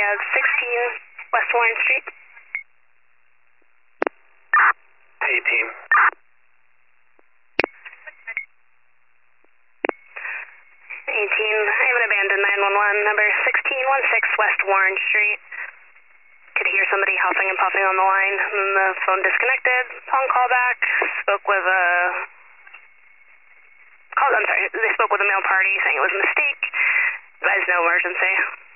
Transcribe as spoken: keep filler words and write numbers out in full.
have sixteen West Warren Street. Hey, team. eighteen, I have an abandoned nine one one, number sixteen sixteen West Warren Street. Could hear somebody huffing and puffing on the line, and the phone disconnected. Upon callback, spoke with a... Called, I'm sorry, they spoke with a male party saying it was a mistake. Advised no emergency.